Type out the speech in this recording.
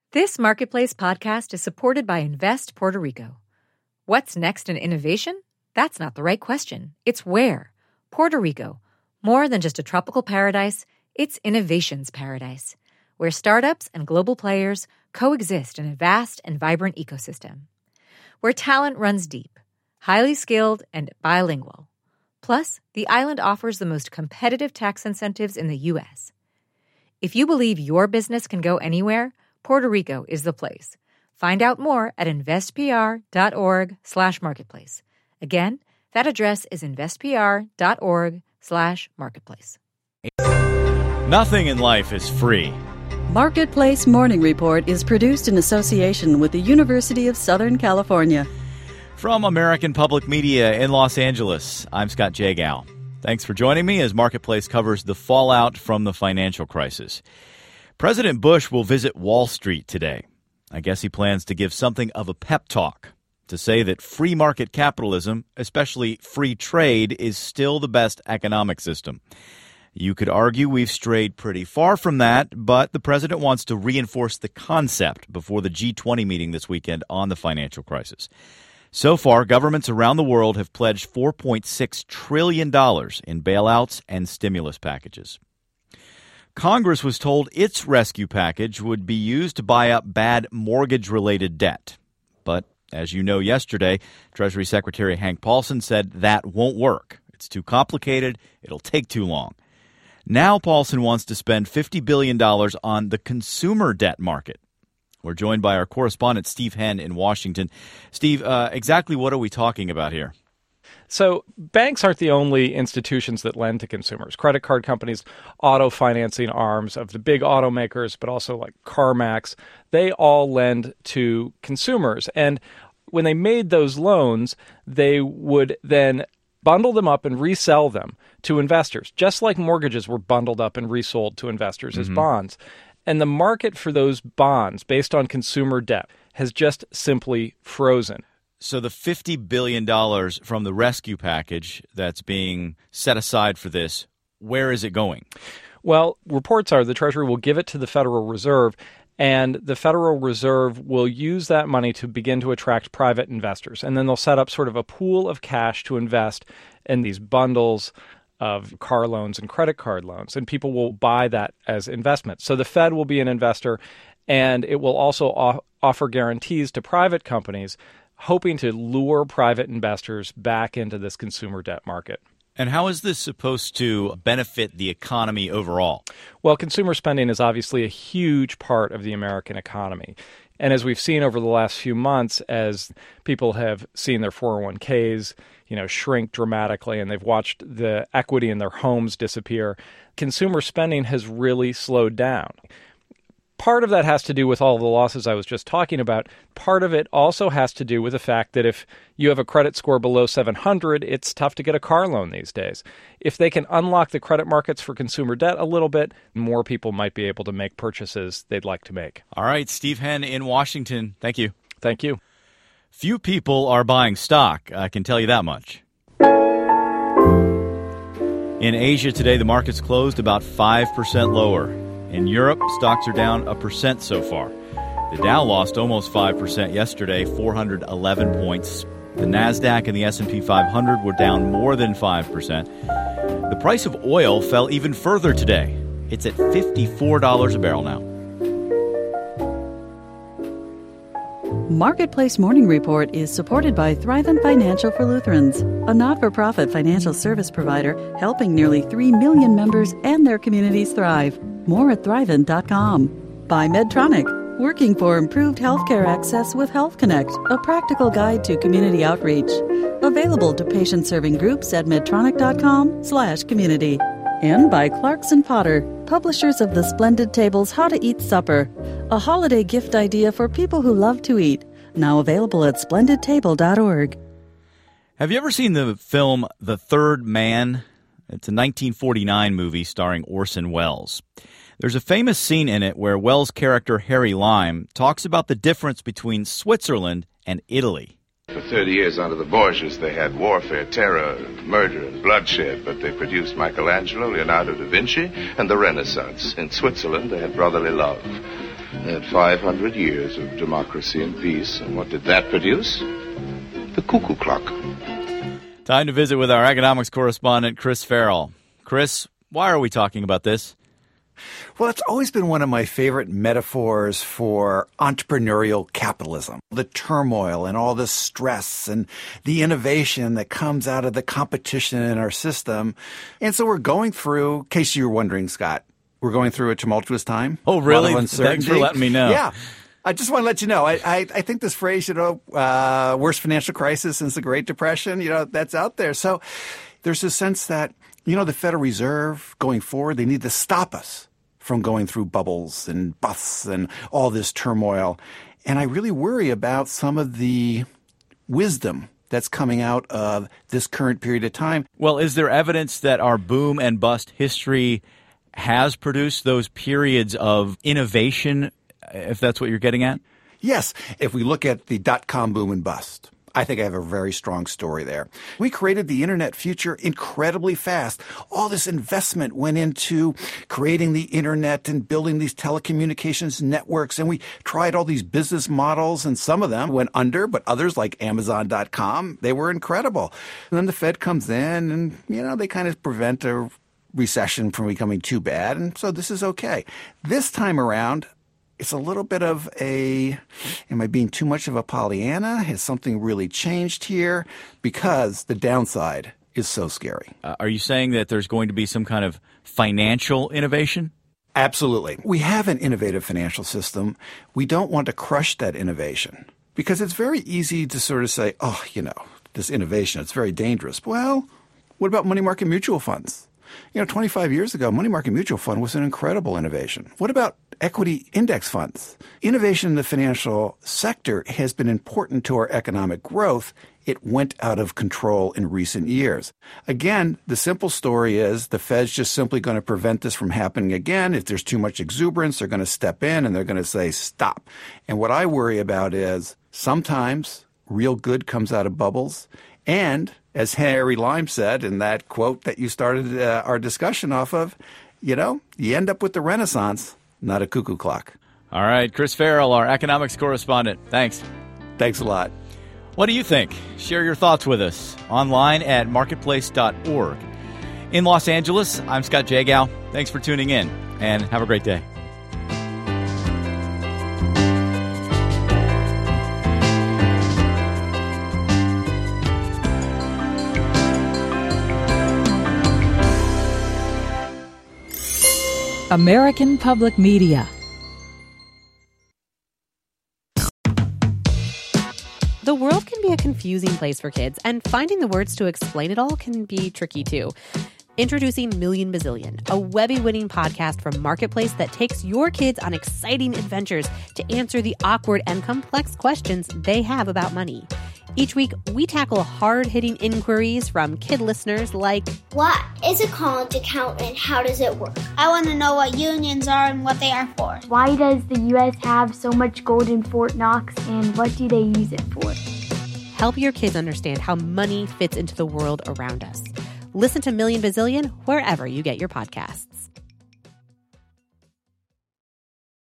This Marketplace podcast is supported by Invest Puerto Rico. What's next in innovation? That's not the right question. It's where. Puerto Rico. More than just a tropical paradise, it's innovation's paradise, where startups and global players coexist in a vast and vibrant ecosystem. Where talent runs deep, highly skilled, and bilingual. Plus, the island offers the most competitive tax incentives in the U.S. If you believe your business can go anywhere, Puerto Rico is the place. Find out more at investpr.org/marketplace. Again, that address is investpr.org/marketplace. Nothing in life is free. Marketplace Morning Report is produced in association with the University of Southern California. From American Public Media in Los Angeles, I'm Scott Jagow. Thanks for joining me as Marketplace covers the fallout from the financial crisis. President Bush will visit Wall Street today. I guess he plans to give something of a pep talk to say that free market capitalism, especially free trade, is still the best economic system. You could argue we've strayed pretty far from that, but the president wants to reinforce the concept before the G20 meeting this weekend on the financial crisis. So far, governments around the world have pledged $4.6 trillion in bailouts and stimulus packages. Congress was told its rescue package would be used to buy up bad mortgage-related debt. But as you know, yesterday, Treasury Secretary Hank Paulson said that won't work. It's too complicated. It'll take too long. Now Paulson wants to spend $50 billion on the consumer debt market. We're joined by our correspondent, Steve Henn in Washington. Steve, exactly what are we talking about here? So banks aren't the only institutions that lend to consumers. Credit card companies, auto financing arms of the big automakers, but also like CarMax, they all lend to consumers. And when they made those loans, they would then bundle them up and resell them to investors, just like mortgages were bundled up and resold to investors as bonds. And the market for those bonds based on consumer debt has just simply frozen. So the $50 billion from the rescue package that's being set aside for this, where is it going? Well, reports are the Treasury will give it to the Federal Reserve, and the Federal Reserve will use that money to begin to attract private investors. And then they'll set up sort of a pool of cash to invest in these bundles of car loans and credit card loans, and people will buy that as investment. So the Fed will be an investor, and it will also offer guarantees to private companies, hoping to lure private investors back into this consumer debt market. And how is this supposed to benefit the economy overall? Well, consumer spending is obviously a huge part of the American economy. And as we've seen over the last few months, as people have seen their 401ks, shrink dramatically, and they've watched the equity in their homes disappear, consumer spending has really slowed down. Part of that has to do with all the losses I was just talking about. Part of it also has to do with the fact that if you have a credit score below 700, it's tough to get a car loan these days. If they can unlock the credit markets for consumer debt a little bit, more people might be able to make purchases they'd like to make. All right, Steve Henn in Washington. Thank you. Thank you. Few people are buying stock, I can tell you that much. In Asia today, the markets closed about 5% lower. In Europe, stocks are down 1% so far. The Dow lost almost 5% yesterday, 411 points. The Nasdaq and the S&P 500 were down more than 5%. The price of oil fell even further today. It's at $54 a barrel now. Marketplace Morning Report is supported by Thrivent Financial for Lutherans, a not-for-profit financial service provider helping nearly 3 million members and their communities thrive. More at Thrivent.com. By Medtronic, working for improved healthcare access with Health Connect, a practical guide to community outreach. Available to patient-serving groups at Medtronic.com/community. And by Clarkson Potter, publishers of the Splendid Tables How to Eat Supper, a holiday gift idea for people who love to eat. Now available at splendidtable.org. Have you ever seen the film The Third Man? It's a 1949 movie starring Orson Welles. There's a famous scene in it where Welles' character Harry Lime talks about the difference between Switzerland and Italy. For 30 years under the Borgias, they had warfare, terror, murder, and bloodshed, but they produced Michelangelo, Leonardo da Vinci, and the Renaissance. In Switzerland, they had brotherly love. They had 500 years of democracy and peace, and what did that produce? The cuckoo clock. Time to visit with our economics correspondent, Chris Farrell. Chris, why are we talking about this? Well, it's always been one of my favorite metaphors for entrepreneurial capitalism. The turmoil and all the stress and the innovation that comes out of the competition in our system. And so we're going through, in case you were wondering, Scott, we're going through a tumultuous time. Oh, really? Thanks for letting me know. Yeah. I just want to let you know, I think this phrase, worst financial crisis since the Great Depression, that's out there. So there's a sense that, the Federal Reserve going forward, they need to stop us from going through bubbles and busts and all this turmoil. And I really worry about some of the wisdom that's coming out of this current period of time. Well, is there evidence that our boom and bust history has produced those periods of innovation, if that's what you're getting at? Yes. If we look at the dot-com boom and bust, I think I have a very strong story there. We created the internet future incredibly fast. All this investment went into creating the internet and building these telecommunications networks. And we tried all these business models, and some of them went under, but others like Amazon.com, they were incredible. And then the Fed comes in and, they kind of prevent a recession from becoming too bad. And so this is okay. This time around, it's a little bit of am I being too much of a Pollyanna? Has something really changed here? Because the downside is so scary. Are you saying that there's going to be some kind of financial innovation? Absolutely. We have an innovative financial system. We don't want to crush that innovation because it's very easy to sort of say, this innovation, it's very dangerous. Well, what about money market mutual funds? 25 years ago, money market mutual fund was an incredible innovation. What about equity index funds? Innovation in the financial sector has been important to our economic growth. It went out of control in recent years. Again, the simple story is the Fed's just simply going to prevent this from happening again. If there's too much exuberance, they're going to step in and they're going to say, stop. And what I worry about is sometimes real good comes out of bubbles. And as Harry Lime said in that quote that you started our discussion off of, you end up with the Renaissance, not a cuckoo clock. All right. Chris Farrell, our economics correspondent. Thanks. Thanks a lot. What do you think? Share your thoughts with us online at marketplace.org. In Los Angeles, I'm Scott Jagow. Thanks for tuning in, and have a great day. American Public Media. The world can be a confusing place for kids, and finding the words to explain it all can be tricky too. Introducing Million Bazillion, a Webby-winning podcast from Marketplace that takes your kids on exciting adventures to answer the awkward and complex questions they have about money. Each week, we tackle hard-hitting inquiries from kid listeners like, what is a college account and how does it work? I want to know what unions are and what they are for. Why does the U.S. have so much gold in Fort Knox and what do they use it for? Help your kids understand how money fits into the world around us. Listen to Million Bazillion wherever you get your podcasts.